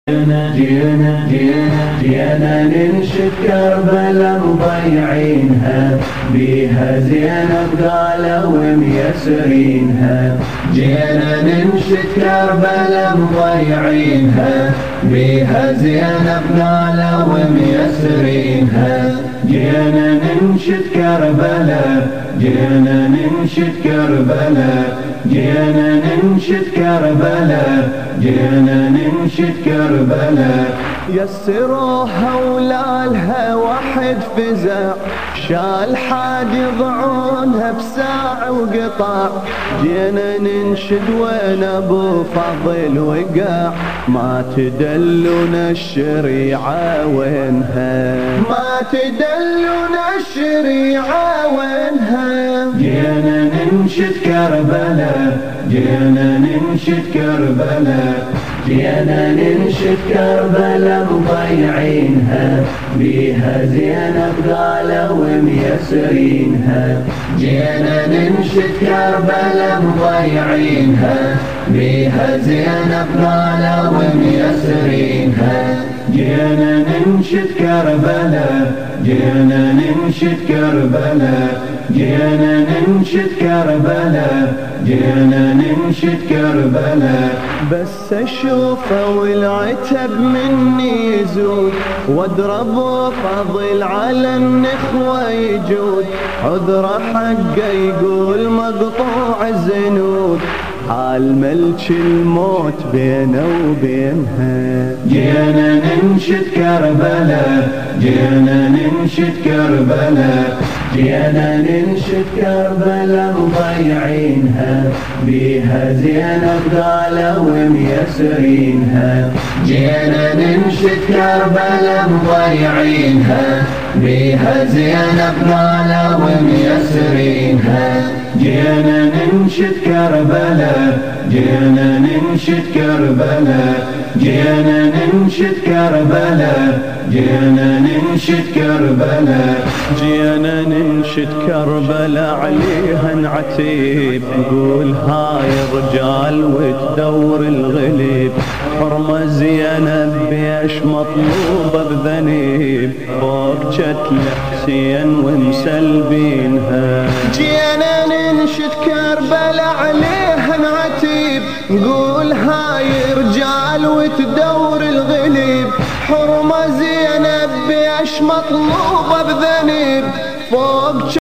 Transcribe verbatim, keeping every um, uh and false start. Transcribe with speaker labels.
Speaker 1: جينا جينا جينا جينا ننشد كربلا مضيعينها، بيها زينب قالوا ميسرينها. جينا ننشد كربلا مضيعينها، بيها زينب قالوا ميسرينها. جينا ننشد كربلا، جينا ننشد كربلا، جينا ننشد كربلا، جينا ننشد كربلا.
Speaker 2: يسروها ولالها واحد فزع، شال حاد يضعونها بساعة وقطع. جينا ننشد وين ابو فضل وقع، ما تدلون الشريعة وينها، ما تدلون الشريعة وينها.
Speaker 1: جينا ننشد كربلا، جينا ننشد كربلا، جينا ننشد كربلا مضيعينها، بيها زينب قالوا ميسرينها. جينا ننشد كربلا مضيعينها، بيها زينب قالوا ميسرينها. جينا ننشد كربلا، جينا ننشد كربلا، جينا ننشد كربلا، جينا ننشد كربلا.
Speaker 2: بس اشوفه والعتب مني يزول، واضرب وفضل على النخوة يجود. عذره حقه يقول مقطوع الزنود، حال ملك الموت بينه وبينها.
Speaker 1: جينا ننشد كربلا، جينا ننشد كربلا، جينا ننشد كربلا مضيعينها، بيها زينب قالوا ميسرينها. جينا ننشد كربلا مضيعينها، بيها زينب قالوا ميسرينها. جينا ننشد كربلا، جينا ننشد كربلا، جينا ننشد كربلا، جينا ننشد كربلا.
Speaker 2: جينا ننشد كربلا عليها نعتيب، نقول هاي الرجال وتدور الغليب. حرمة زينب بيش مطلوبة بذنيب، فوق جتل حسين ومسلبينها. جينا ننشد كربلا عليها نعتيب، نقول هاي رجال وتدور الغليب. حرمة زينب بيش مطلوبة بذنيب، فوق